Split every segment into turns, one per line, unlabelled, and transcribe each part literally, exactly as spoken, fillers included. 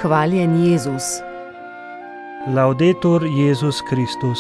Hvaljen Jezus.
Laudetur Jezus Kristus.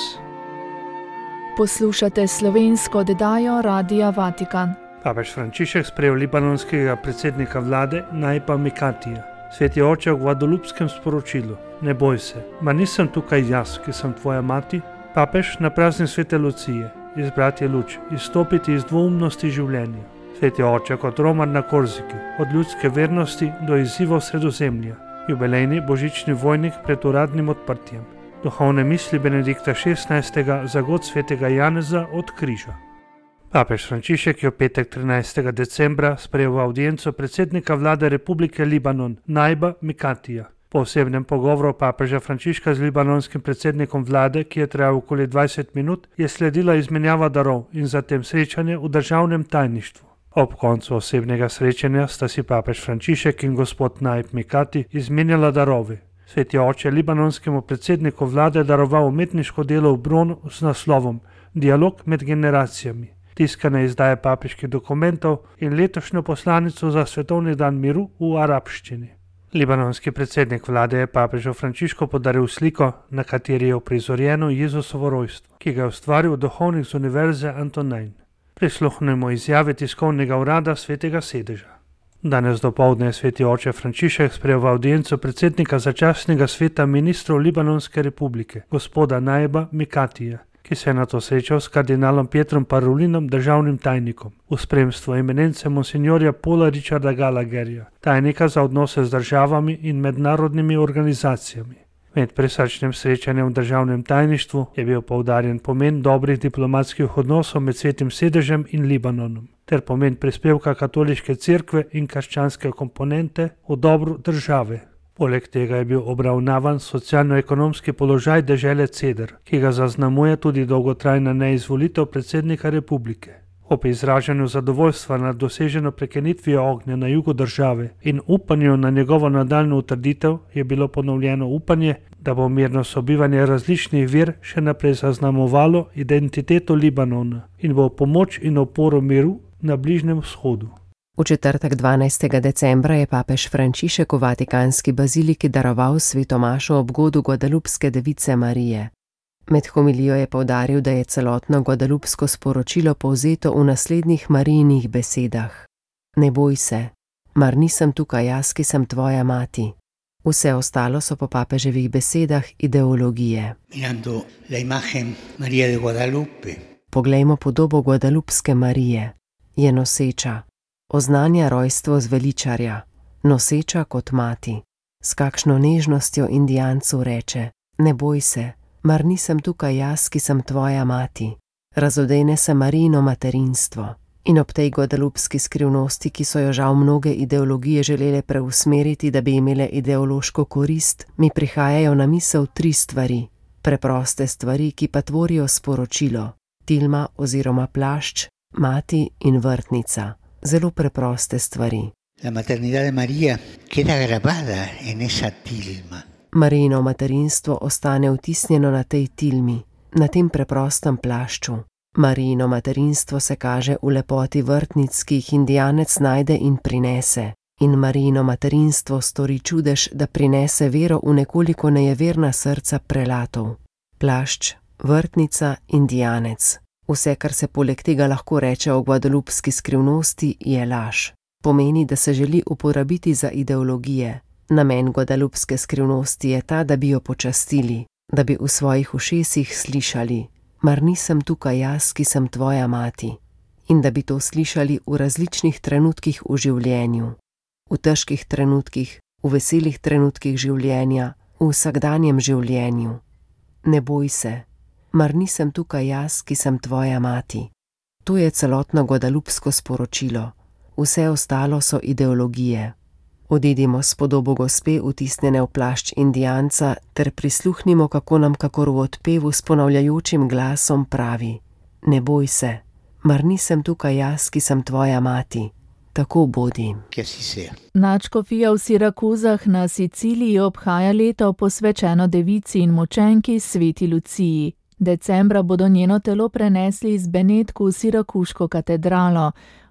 Poslušate slovensko oddajo Radia Vatikan.
Papež Frančišek sprejel libanonskega predsednika vlade Naiba Mikatija. Sveti oče v guadalupskem sporočilu: Ne boj se, ma nisem tukaj jaz, ki sem tvoja mati. Papež na praznik svete Lucije: Izbrati je luč, izstopiti iz dvoumnosti življenja. Sveti oče kot romar na Korziki, od ljudske vernosti do izzivov Sredozemlja. Jubilejni božični vojnik pred uradnim odprtjem. Duhovne misli Benedikta šestnajstega za god svetega Janeza od križa. Papež Frančišek je v petek trinajstega decembra sprejel avdienco predsednika vlade Republike Libanon Naiba Mikatija. Po osebnem pogovoru papeža Frančiška z libanonskim predsednikom vlade, ki je trajal okoli dvajset minut, je sledila izmenjava darov in zatem srečanje v državnem tajništvu. Ob koncu osebnega srečanja sta si papež Frančišek in gospod Naib Mikati izmenjala darove. Sveti oče libanonskemu predsedniku vlade daroval umetniško delo v bronu z naslovom Dialog med generacijami, tiskane izdaje papeških dokumentov in letošnjo poslanico za svetovni dan miru v arabščini. Libanonski predsednik vlade je papežu Frančišku podaril sliko, na kateri je uprizorjeno Jezusovo rojstvo, ki ga je ustvaril duhovnik z univerze Antonin. Prisluhnemo izjave tiskovnega urada svetega sedeža. Danes dopoldne je sveti oče Frančišek sprejel v avdienco predsednika začasnega sveta ministrov Libanonske republike, gospoda Naiba Mikatija, ki se je nato srečal s kardinalom Pietrom Parolinom, državnim tajnikom, v spremstvu eminence monsignorja Paula Richarda Gallagherja, tajnika za odnose z državami in mednarodnimi organizacijami. Med prisrčnim srečanjem v državnem tajništvu je bil poudarjen pomen dobrih diplomatskih odnosov med svetim sedežem in Libanonom, ter pomen prispevka katoliške cerkve in krščanske komponente v dobro države. Poleg tega je bil obravnavan socialno-ekonomski položaj dežele Ceder, ki ga zaznamuje tudi dolgotrajna neizvolitev predsednika republike. Ob izražanju zadovoljstva nad doseženo prekinitvijo ognja na jugu države in upanju na njegovo nadaljnjo utrditev je bilo ponovljeno upanje, da bo mirno sobivanje različnih ver še naprej zaznamovalo identiteto Libanona in bo pomoč in oporo miru na Bližnjem vzhodu.
V četrtek dvanajstega decembra je papež Frančišek v vatikanski baziliki daroval svetomašo ob godu guadalupske device Marije. Med homilijo je poudaril, da je celotno guadalupsko sporočilo povzeto v naslednjih Marijinih besedah: Ne boj se, mar nisem tukaj jaz, ki sem tvoja mati. Vse ostalo so po papeževih besedah ideologije. Poglejmo podobo guadalupske Marije. Je noseča, oznanja rojstvo zveličarja, noseča kot mati. S kakšno nežnostjo Indijancu reče: Ne boj se, mar nisem tukaj jaz, ki sem tvoja mati. Razodene se Marijino materinstvo. In ob tej guadalupski skrivnosti, ki so jo žal mnoge ideologije želele preusmeriti, da bi imele ideološko korist, mi prihajajo na misel tri stvari. Preproste stvari, ki pa tvorijo sporočilo. Tilma oziroma plašč, mati in vrtnica. Zelo preproste stvari.
La maternidad de María queda grabada en esa tilma.
Marijino materinstvo ostane vtisnjeno na tej tilmi, na tem preprostem plašču. Marijino materinstvo se kaže v lepoti vrtnic, ki jih Indijanec najde in prinese. In Marijino materinstvo stori čudež, da prinese vero v nekoliko nejeverna srca prelatov. Plašč, vrtnica, Indijanec. Vse, kar se poleg tega lahko reče o guadalupski skrivnosti, je laž. Pomeni, da se želi uporabiti za ideologije. Namen guadalupske skrivnosti je ta, da bi jo počastili, da bi v svojih ušesih slišali: Mar nisem tukaj jaz, ki sem tvoja mati. In da bi to slišali v različnih trenutkih v življenju. V težkih trenutkih, v veselih trenutkih življenja, v vsakdanjem življenju. Ne boj se, mar nisem tukaj jaz, ki sem tvoja mati. To je celotno guadalupsko sporočilo. Vse ostalo so ideologije. Odidimo s podobo gospe vtisnjene v plašč Indijanca ter prisluhnimo, kako nam kakor v odpevu s ponavljajočim glasom pravi: Ne boj se, mar nisem tukaj jaz, ki sem tvoja mati. Tako bodi.
Nadškofija v Sirakuzah na Siciliji obhaja leto posvečeno devici in mučenki sveti Luciji. Decembra bodo njeno telo prenesli iz Benetk v Sirakuško katedralo.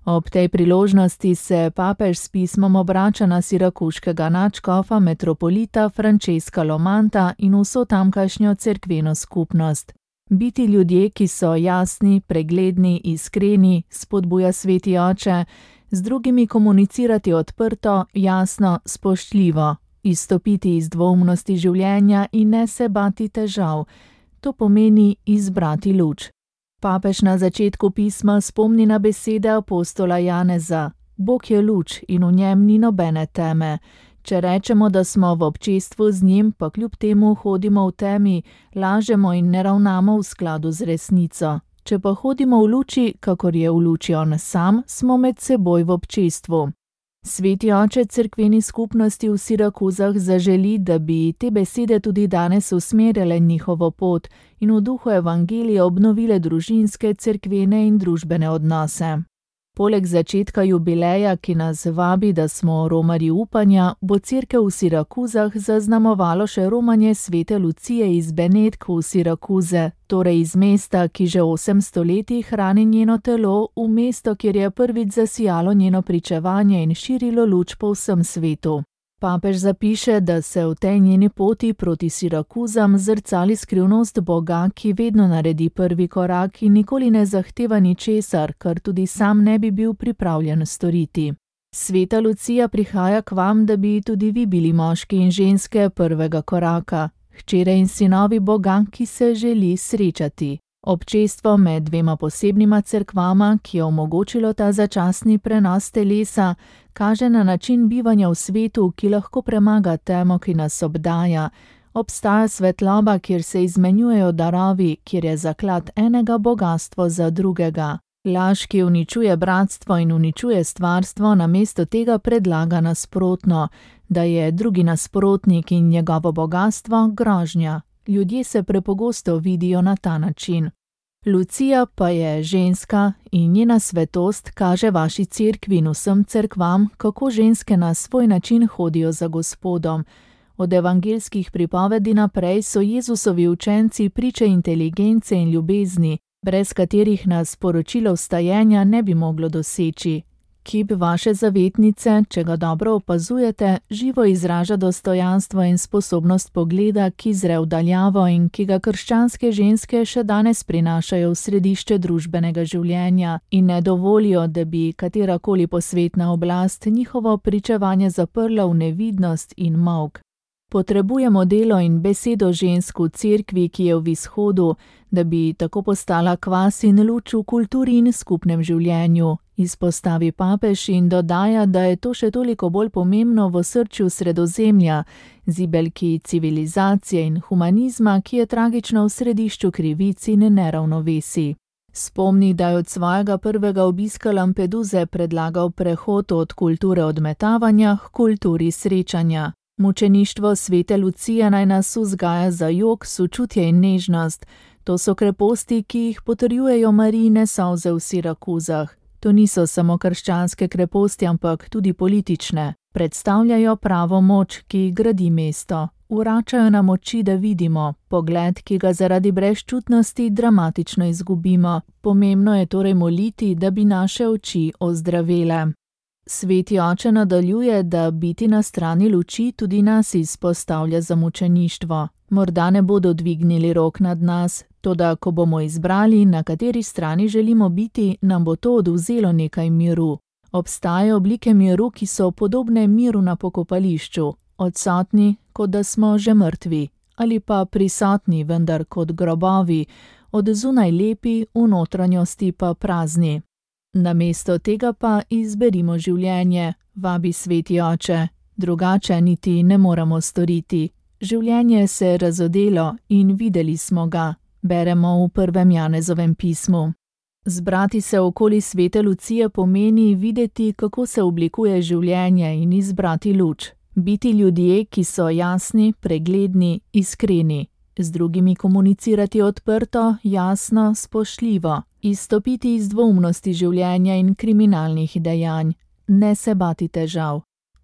Ob tej priložnosti se papež s pismom obrača na sirakuškega nadškofa metropolita Francesca Lomanta in vso tamkajšnjo cerkveno skupnost. Biti ljudje, ki so jasni, pregledni, iskreni, spodbuja sveti oče, z drugimi komunicirati odprto, jasno, spoštljivo, izstopiti iz dvoumnosti življenja in ne se bati težav. To pomeni izbrati luč. Papež na začetku pisma spomni na besede apostola Janeza: Bog je luč in v njem ni nobene teme. Če rečemo, da smo v občestvu z njim, pa kljub temu hodimo v temi, lažemo in ne ravnamo v skladu z resnico. Če pa hodimo v luči, kakor je v luči on sam, smo med seboj v občestvu. Sveti oče cerkveni skupnosti v Sirakuzah zaželi, da bi te besede tudi danes usmerile njihovo pot in v duhu evangelija obnovile družinske, cerkvene in družbene odnose. Poleg začetka jubileja, ki nas vabi, da smo romarji upanja, bo cerkev v Sirakuzah zaznamovalo še romanje svete Lucije iz Benetk v Sirakuze, torej iz mesta, ki že osem stoletij hrani njeno telo, v mesto, kjer je prvič zasijalo njeno pričevanje in širilo luč po vsem svetu. Papež zapiše, da se v tej njeni poti proti Sirakuzam zrcali skrivnost Boga, ki vedno naredi prvi korak in nikoli ne zahteva ničesar, kar tudi sam ne bi bil pripravljen storiti. Sveta Lucija prihaja k vam, da bi tudi vi bili moški in ženske prvega koraka, hčere in sinovi Boga, ki se želi srečati. Občestvo med dvema posebnima cerkvama, ki je omogočilo ta začasni prenos telesa, kaže na način bivanja v svetu, ki lahko premaga temo, ki nas obdaja. Obstaja svetloba, kjer se izmenjujejo darovi, kjer je zaklad enega bogastvo za drugega. Laž, ki uničuje bratstvo in uničuje stvarstvo, namesto tega predlaga nasprotno, da je drugi nasprotnik in njegovo bogastvo grožnja. Ljudje se prepogosto vidijo na ta način. Lucija pa je ženska in njena svetost kaže vaši cerkvi in vsem cerkvam, kako ženske na svoj način hodijo za Gospodom. Od evangelskih pripovedi naprej so Jezusovi učenci priče inteligence in ljubezni, brez katerih nas poročilo vstajenja ne bi moglo doseči. Kip vaše zavetnice, če ga dobro opazujete, živo izraža dostojanstvo in sposobnost pogleda, ki zre v daljavo in ki ga krščanske ženske še danes prinašajo v središče družbenega življenja in ne dovolijo, da bi katerakoli posvetna oblast njihovo pričevanje zaprla v nevidnost in molk. Potrebujemo delo in besedo žensk v cerkvi, ki je v izhodu, da bi tako postala kvas in luč v kulturi in skupnem življenju. Izpostavi papež in dodaja, da je to še toliko bolj pomembno v srčju Sredozemlja, zibelki civilizacije in humanizma, ki je tragično v središču krivic in neravnovesij. Spomni, da je od svojega prvega obiska Lampeduze predlagal prehod od kulture odmetavanja k kulturi srečanja. Mučeništvo svete Lucije naj nas vzgaja za jok, sočutje in nežnost. To so kreposti, ki jih potrjujejo Marijine solze v Sirakuzah. To niso samo krščanske kreposti, ampak tudi politične. Predstavljajo pravo moč, ki gradi mesto. Vračajo nam oči, da vidimo, pogled, ki ga zaradi brezčutnosti dramatično izgubimo. Pomembno je torej moliti, da bi naše oči ozdravele. Sveti oče nadaljuje, da biti na strani luči tudi nas izpostavlja za mučeništvo. Morda ne bodo dvignili rok nad nas, toda ko bomo izbrali, na kateri strani želimo biti, nam bo to odvzelo nekaj miru. Obstajajo oblike miru, ki so podobne miru na pokopališču, odsotni, kot da smo že mrtvi, ali pa prisotni, vendar kot grobovi, od zunaj lepi, v notranjosti pa prazni. Namesto tega pa izberimo življenje, vabi sveti oče, drugače niti ne moramo storiti. Življenje se je razodelo in videli smo ga, beremo v prvem Janezovem pismu. Zbrati se okoli svete Lucije pomeni videti, kako se oblikuje življenje in izbrati luč. Biti ljudje, ki so jasni, pregledni, iskreni. Z drugimi komunicirati odprto, jasno, spoštljivo. Izstopiti iz dvoumnosti življenja in kriminalnih dejanj. Ne se bati težav.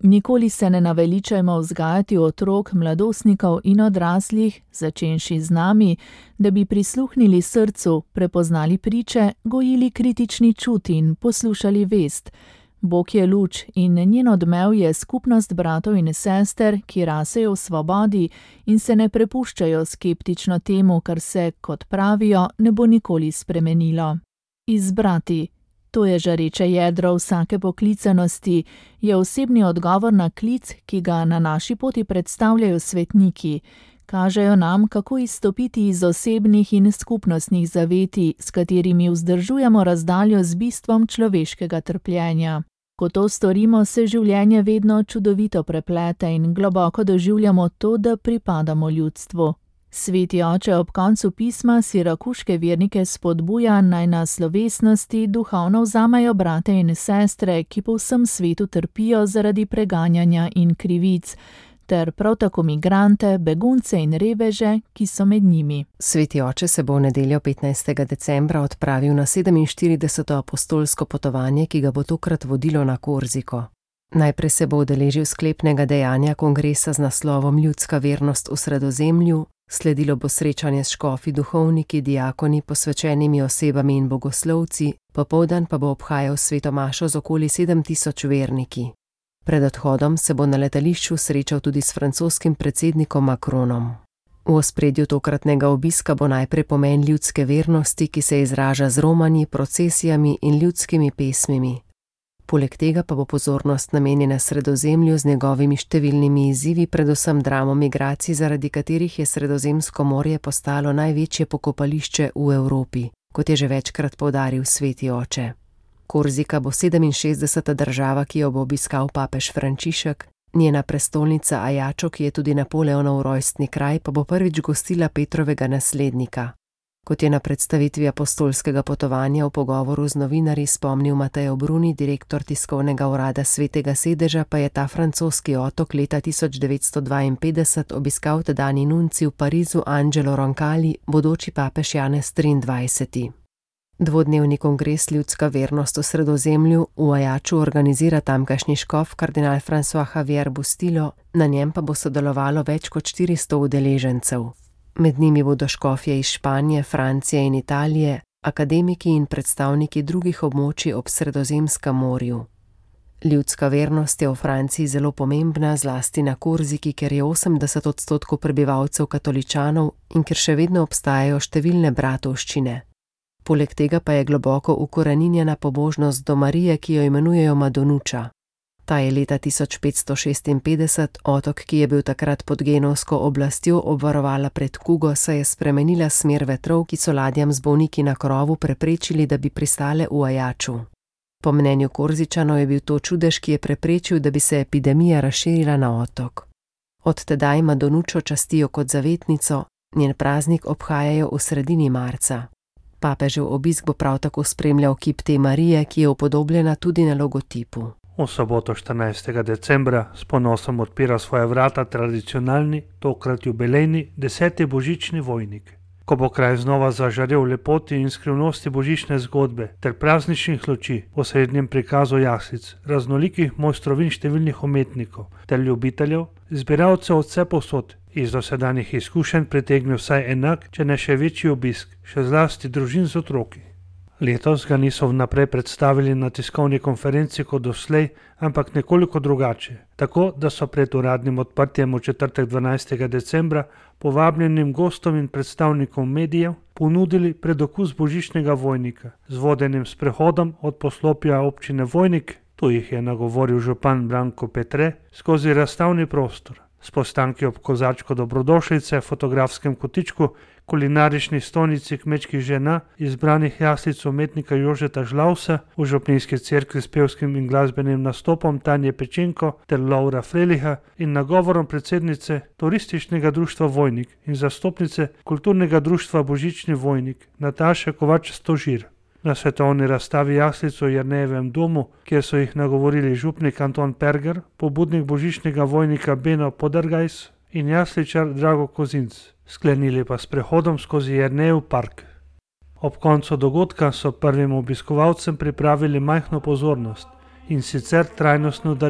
Nikoli se ne naveličajmo vzgajati otrok, mladostnikov in odraslih, začenši z nami, da bi prisluhnili srcu, prepoznali priče, gojili kritični čut in poslušali vest. Bog je luč in njen odmev je skupnost bratov in sester, ki rasejo v svobodi in se ne prepuščajo skeptično temu, kar se, kot pravijo, ne bo nikoli spremenilo. Izbrati. To je žareče jedro vsake poklicanosti, je osebni odgovor na klic, ki ga na naši poti predstavljajo svetniki. Kažejo nam, kako izstopiti iz osebnih in skupnostnih zaveti, s katerimi vzdržujemo razdaljo z bistvom človeškega trpljenja. Ko to storimo, se življenje vedno čudovito preplete in globoko doživljamo to, da pripadamo ljudstvu. Sveti oče ob koncu pisma sirakuške vernike spodbuja, naj na slovesnosti duhovno vzamejo brate in sestre, ki po vsem svetu trpijo zaradi preganjanja in krivic, ter prav tako migrante, begunce in reveže, ki so med njimi.
Sveti oče se bo v nedeljo petnajstega decembra odpravil na sedeminštirideseto apostolsko potovanje, ki ga bo tokrat vodilo na Korziko. Najprej se bo udeležil sklepnega dejanja kongresa z naslovom Ljudska vernost v Sredozemlju, sledilo bo srečanje s škofi, duhovniki, diakoni, posvečenimi osebami in bogoslovci, popoldan pa bo obhajal sveto mašo z okoli sedem tisoč verniki. Pred odhodom se bo na letališču srečal tudi s francoskim predsednikom Macronom. V ospredju tokratnega obiska bo najprej pomen ljudske vernosti, ki se izraža z romanji, procesijami in ljudskimi pesmimi. Poleg tega pa bo pozornost namenjena Sredozemlju z njegovimi številnimi izzivi, predvsem dramo migracij, zaradi katerih je Sredozemsko morje postalo največje pokopališče v Evropi, kot je že večkrat poudaril sveti oče. Korzika bo sedeminšestdeseta država, ki jo bo obiskal papež Frančišek, njena prestolnica Ajačo, ki je tudi Napoleonov rojstni kraj, pa bo prvič gostila Petrovega naslednika. Kot je na predstavitvi apostolskega potovanja v pogovoru z novinarji spomnil Mateo Bruni, direktor tiskovnega urada Svetega sedeža, pa je ta francoski otok leta tisoč devetsto dvainpetdeset obiskal tedanji nunci v Parizu Angelo Roncalli, bodoči papež Janez triindvajseti. Dvodnevni kongres Ljudska vernost v Sredozemlju v Ajaču organizira tamkajšnji škof kardinal François Javier Bustillo, na njem pa bo sodelovalo več kot štiristo udeležencev. Med njimi bodo škofje iz Španije, Francije in Italije, akademiki in predstavniki drugih območij ob Sredozemskem morju. Ljudska vernost je v Franciji zelo pomembna, zlasti na Korziki, ker je osemdeset odstotkov prebivalcev katoličanov in ker še vedno obstajajo številne bratovščine. Poleg tega pa je globoko ukoreninjena pobožnost do Marije, ki jo imenujejo Madonuča. Ta je leta tisoč petsto šestinpetdeset, otok, ki je bil takrat pod genovsko oblastjo, obvarovala pred kugo, saj je spremenila smer vetrov, ki so ladjam z bolniki na krovu preprečili, da bi pristale v Ajaču. Po mnenju Korzičanov je bil to čudež, ki je preprečil, da bi se epidemija razširila na otok. Od tedaj Madonučo častijo kot zavetnico, njen praznik obhajajo v sredini marca. Papežev obisk bo prav tako spremljal kip te Marije, ki je upodobljena tudi na logotipu.
V soboto štirinajstega decembra s ponosom odpira svoja vrata tradicionalni, tokrat jubilejni, deseti božični vojnik. Ko bo kraj znova zažarel v lepoti in skrivnosti božične zgodbe ter prazničnih luči, v srednjem prikazu jaslic, raznolikih mojstrovin številnih umetnikov ter ljubiteljev, zbiralcev od vse povsod, iz dosedanjih izkušenj pritegnil vsaj enak, če ne še večji obisk, še zlasti družin z otroki. Letos ga niso vnaprej predstavili na tiskovni konferenci kot doslej, ampak nekoliko drugače, tako da so pred uradnim odprtjem v četrtek dvanajstega decembra povabljenim gostom in predstavnikom medijev ponudili predokus božičnega vojnika z vodenim sprehodom od poslopja občine Vojnik, tu jih je nagovoril župan Branko Petre, skozi razstavni prostor, s postanki ob kozačko dobrodošlice, fotografskem kotičku, kulinarični stolnici kmečkih žena, izbranih jaslic umetnika Jožeta Žlavsa, v župnijski cerkvi s pevskim in glasbenim nastopom Tanje Pečenko ter Laura Freliha in nagovorom predsednice Turističnega društva Vojnik in zastopnice Kulturnega društva Božični Vojnik Nataše Kovač-Stožir. Na svetovni razstavi jaslic v Jernejevem domu, kjer so jih nagovorili župnik Anton Perger, pobudnik božičnega vojnika Beno Podergajs in jasličar Drago Kozinc, sklenili pa s prehodom skozi Jernejev park. Ob koncu dogodka so prvim obiskovalcem pripravili majhno pozornost in sicer trajnostno darilo,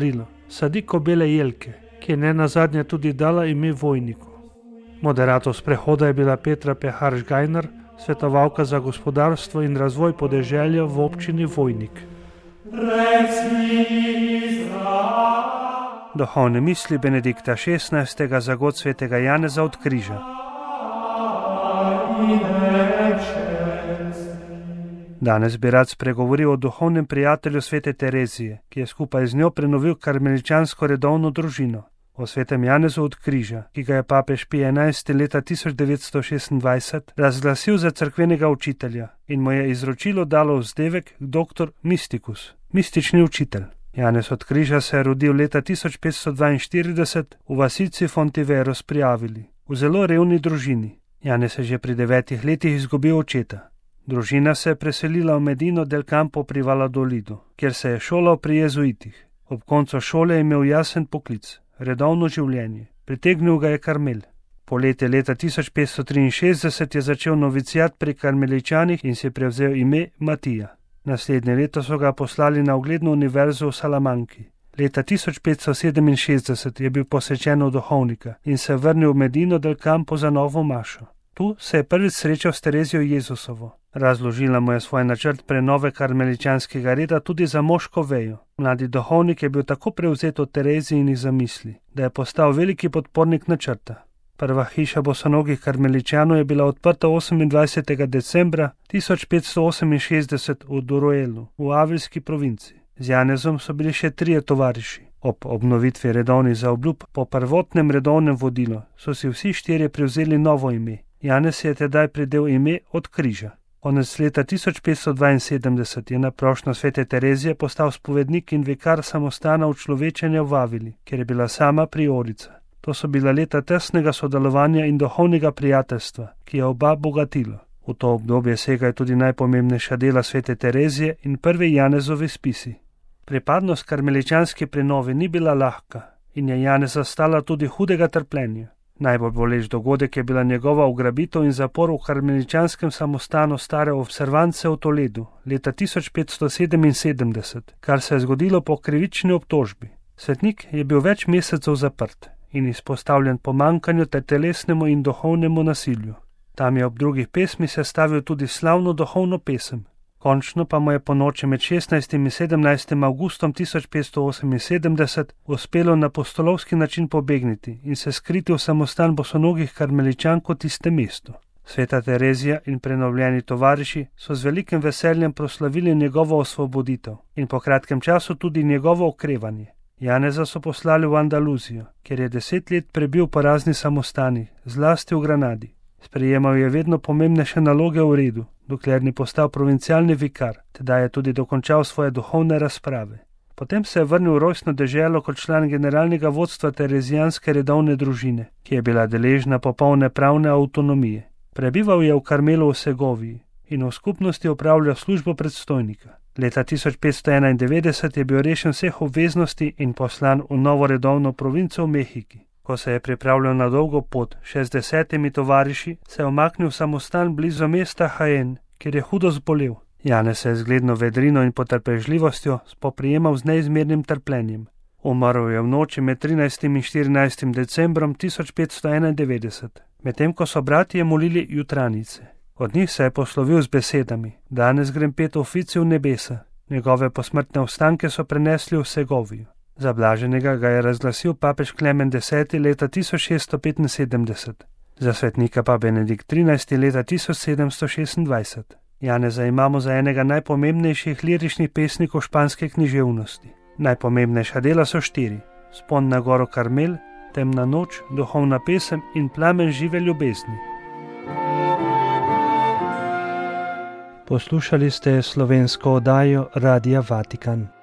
sadi kobele jelke, ki je ne nazadnje tudi dala ime Vojniku. Moderator sprehoda je bila Petra Peharš-Gajner, svetovalka za gospodarstvo in razvoj podeželja v občini Vojnik. Duhovne misli Benedikta šestnajstega za god svetega Janeza od križa. Danes bi rad spregovoril o duhovnem prijatelju svete Terezije, ki je skupaj z njo prenovil karmeličansko redovno družino, o svetem Janezu od križa, ki ga je papež Pij enajsti leta tisoč devetsto šestindvajset razglasil za cerkvenega učitelja in mu je izročilo dalo vzdevek doktor Mysticus, mistični učitelj. Janez od križa se je rodil leta tisoč petsto dvainštirideset v vasici Fontiveros pri Avili, v zelo revni družini. Janez je že pri devetih letih izgubil očeta. Družina se je preselila v Medino del Campo pri Valladolidu, kjer se je šolal pri jezuitih. Ob koncu šole je imel jasen poklic, redovno življenje. Pritegnil ga je Karmel. Poleti leta tisoč petsto triinšestdeset je začel novicijat pri karmeličanih in si prevzel ime Matija. Naslednje leto so ga poslali na ugledno univerzo v Salamanki. Leta tisoč petsto sedeminšestdeset je bil posvečen v duhovnika in se vrnil v Medino del Campo za novo mašo. Tu se je prvič srečal s Terezijo Jezusovo. Razložila mu je svoj načrt prenove karmeličanskega reda tudi za moško vejo. Mladi duhovnik je bil tako prevzet od Terezijinih zamisli, da je postal veliki podpornik načrta. Prva hiša bosonogih karmeličanov je bila odprta osemindvajsetega decembra tisoč petsto oseminšestdeset v Duruelu, v Avilski provinci. Z Janezom so bili še trije tovariši. Ob obnovitvi redovnih zaobljub po prvotnem redovnem vodilu so si vsi štirje prevzeli novo ime. Janez je tedaj pridel ime od križa. Konec leta tisoč petsto dvainsedemdeset je na prošnjo svete Terezije postal spovednik in vikar samostana učlovečenja v Avili, kjer je bila sama priorica. To so bila leta tesnega sodelovanja in duhovnega prijateljstva, ki je oba bogatilo. V to obdobje segajo tudi najpomembnejša dela svete Terezije in prvi Janezovi spisi. Pripadnost karmeličanski prenovi ni bila lahka in je Janeza stala tudi hudega trpljenja. Najbolj boleč dogodek je bila njegova ugrabitev in zapor v karmeličanskem samostanu stare observance v Toledu leta tisoč petsto sedeminsedemdeset, kar se je zgodilo po krivični obtožbi. Svetnik je bil več mesecev zaprt in izpostavljen pomankanju ter telesnemu in duhovnemu nasilju. Tam je ob drugih pesmi sestavil tudi slavno duhovno pesem. Končno pa mu je po noči med šestnajstim in sedemnajstim avgustom tisoč petsto oseminsedemdeset uspelo na apostolovski način pobegniti in se skriti v samostan bosonogih karmeličank v tistem mestu. Sveta Terezija in prenovljeni tovariši so z velikim veseljem proslavili njegovo osvoboditev in po kratkem času tudi njegovo okrevanje. Janeza so poslali v Andaluzijo, kjer je deset let prebil po raznih samostanih, zlasti v Granadi. Sprejemal je vedno pomembnejše naloge v redu, dokler ni postal provincialni vikar, tedaj je tudi dokončal svoje duhovne razprave. Potem se je vrnil v rojstno deželo kot član generalnega vodstva terezijanske redovne družine, ki je bila deležna popolne pravne avtonomije. Prebival je v Karmelu v Segoviji in v skupnosti opravljal službo predstojnika. Leta tisoč petsto enaindevetdeset je bil rešen vseh obveznosti in poslan v novo redovno provinco v Mehiki. Ko se je pripravljal na dolgo pot, še z desetimi tovariši, se je omaknil v samostan blizu mesta Jaén, kjer je hudo zbolel. Janez se je z gledno vedrino in potrpežljivostjo spoprijemal z neizmernim trpljenjem. Umrl je v noči med trinajstim in štirinajstim decembrom tisoč petsto enaindevetdeset, medtem ko so bratje molili jutranice. Od njih se je poslovil z besedami: danes grem pet ofici v nebesa. Njegove posmrtne ostanke so prenesli v Segovijo. Za blaženega ga je razglasil papež Klemen deseti leta tisoč šeststo petinsedemdeset, za svetnika pa Benedikt trinajsti leta tisoč sedemsto šestindvajset. Janeza imamo za enega najpomembnejših liričnih pesnikov španske književnosti. Najpomembnejša dela so štiri: Spon na goro Karmel, Temna noč, Duhovna pesem in Plamen žive ljubezni. Poslušali ste slovensko oddajo Radia Vatikan.